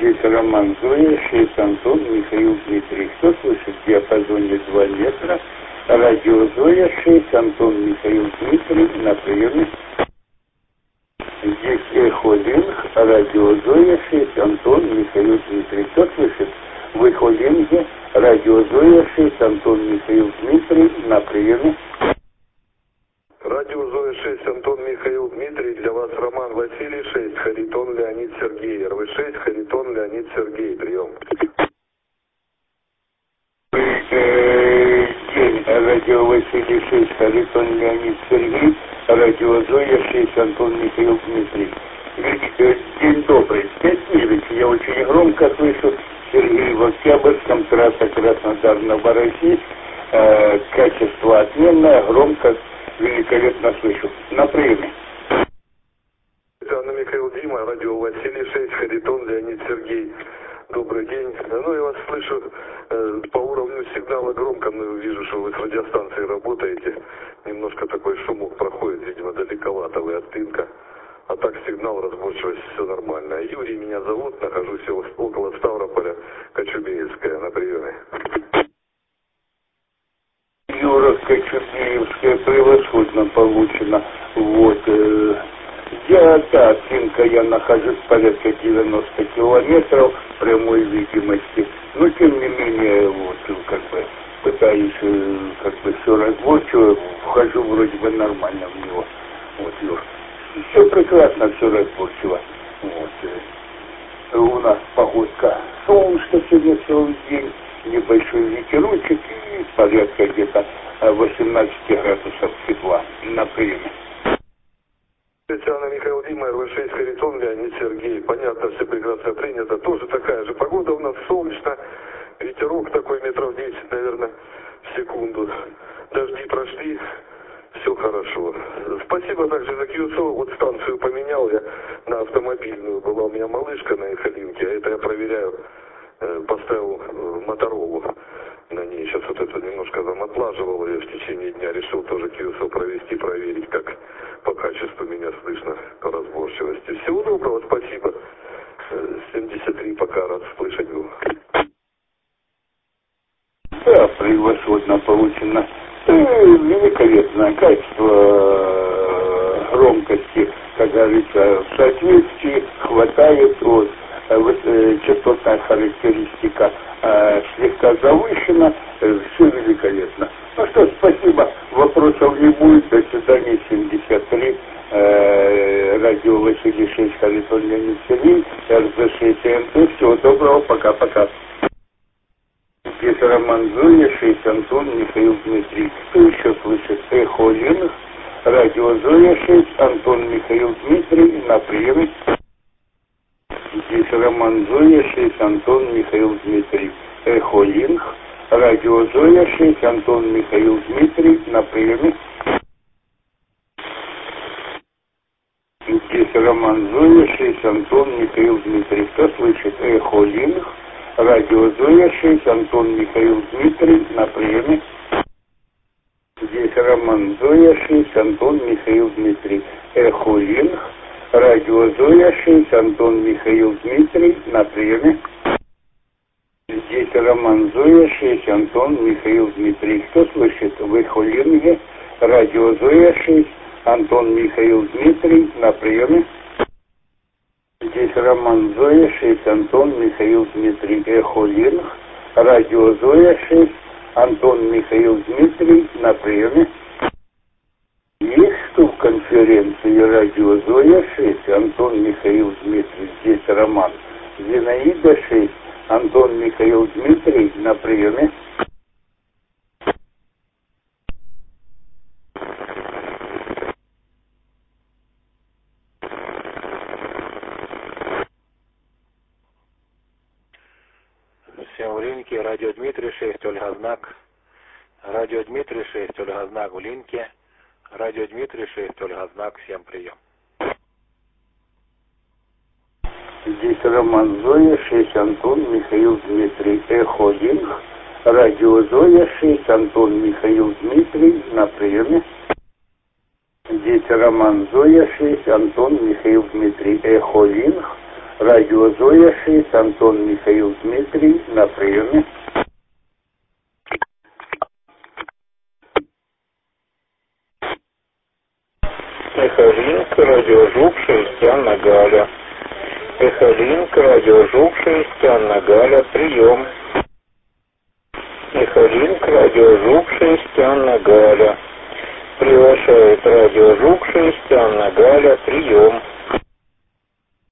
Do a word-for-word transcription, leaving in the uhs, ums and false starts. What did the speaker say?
Здесь Роман Зоя, шесть Антон, Михаил Дмитрий. Кто слышит в диапазоне два метра? Радио Зоя, шесть Антон, Михаил Дмитрий. На приеме. Здесь Эхо Линг, радио Зоя, шесть Антон, Михаил Дмитрий. Кто слышит? В Эхо Линге, радио Зоя, шесть Антон, Михаил Дмитрий. На приеме. Радио Зоя шесть, Антон Михаил Дмитрий, для вас Роман Василий шесть, Харитон Леонид Сергей, эр вэ шесть, Харитон Леонид Сергей, прием. День, радио Василий шесть, Харитон Леонид Сергей, радио Зоя шесть, Антон Михаил Дмитрий. День добрый, пять минут, я очень громко слышу, Сергей в Октябрьском, трасса Краснодар-Новороссийск, э, качество отменное, громко, великолепно слышу. На приеме. Анна Михаил Дима, радио Василий шесть, Харитон Леонид Сергей. Добрый день. Ну, я вас слышу э, по уровню сигнала громко, но вижу, что вы с радиостанцией работаете. Немножко такой шумок проходит, видимо, далековато вы от Тынка. А так сигнал, разборчивость, все нормально. Юрий меня зовут, нахожусь около Ставрополя, Кочубеевская, на приеме. Юра, Кочубеевская, превосходно получено. Вот. Э, я, да, Тынка, я нахожусь порядка девяноста километров прямой видимости. Но, тем не менее, вот, как бы, пытаюсь, э, как бы, все разборчиво, вхожу вроде бы нормально в него. Вот, Юр. Все прекрасно, все разборчиво. Вот. Э, у нас погодка солнышко сегодня целый день, небольшой ветерочек и порядка где-то восемнадцать градусов тепла на приеме. Татьяна Михаил Дима, эр вэ шесть, Харитон Леонид Сергей. Понятно, все прекрасно принято. Тоже такая же погода у нас, солнечно. Ветерок такой метров десять, наверное, в секунду. Дожди прошли, все хорошо. Спасибо также за кью эс о. Вот станцию поменял я на автомобильную. Была у меня малышка на Эхолинке, а это я проверяю. Поставил Моторолу на ней. Сейчас вот это немножко замотлаживал. Я в течение дня решил тоже кью эс о провести, проверить, как по качеству меня слышно, по разборчивости. Всего доброго, спасибо. семьдесят три пока рад слышать был. Да, превосходно получено. Великолепное качество громкости, как говорится, в соответствии хватает от частотная характеристика э, слегка завышена, э, все великолепно. Ну что, спасибо, вопросов не будет, до свидания, семьдесят три, э, радио Василий шесть, Харитон Леонид Сергей, эр зэ шесть эн тэ, всего доброго, пока-пока. Здесь Роман Зоя, шесть Антон, Михаил Дмитрий. Кто еще слышит? Эхо Линг, радио Зоя шесть, Антон, Михаил Дмитрий, на приеме. Здесь Роман Зоя, шесть Антон, Михаил Дмитрий. Эхо Линг, радио Зоя шесть, Антон, Михаил Дмитрий, на приеме. Здесь Роман Зоя, шесть Антон, Михаил Дмитрий. Кто слышит? Эхо Линг, радио Зоя шесть, Антон, Михаил Дмитрий, на приеме. Здесь Роман Зоя шесть, Антон, Михаил Дмитрий. Эхо Линг, радио Зоя шесть, Антон, Михаил Дмитрий, на приеме. Здесь Роман Зоя шесть, Антон, Михаил Дмитрий. Кто слышит? В Эхо Линге, радио Зоя шесть, Антон, Михаил Дмитрий, на приеме. Здесь Роман Зоя шесть, Антон, Михаил Дмитрий. Эхо Линг, радио Зоя шесть, Антон, Михаил Дмитрий, на приеме. Есть что в конференции радио Зоя шесть, Антон, Михаил Дмитрий. Здесь Роман. Зинаида шесть, Антон, Михаил Дмитрий, на приеме. Всем в линке, радио Дмитрий шесть, Ольга Знак. Радио Дмитрий шесть, Ольга Знак в линке. Радио Дмитрий шесть, Ольга Знак, всем прием. Здесь Роман Зоя шесть, Антон, Михаил Дмитрий. Эхо Линг, радио Зоя шесть, Антон, Михаил Дмитрий, на приеме. Здесь Роман Зоя шесть, Антон, Михаил Дмитрий. Эхо Линг, Радио Зоя шесть, Антон Михаил Дмитрий на приеме. Эхолинк, радио Жук шесть, Анна Галя. Эхолинк, радио Жук шесть, Анна Галя, прием. Эхолинк, радио Жук шесть, Анна Галя.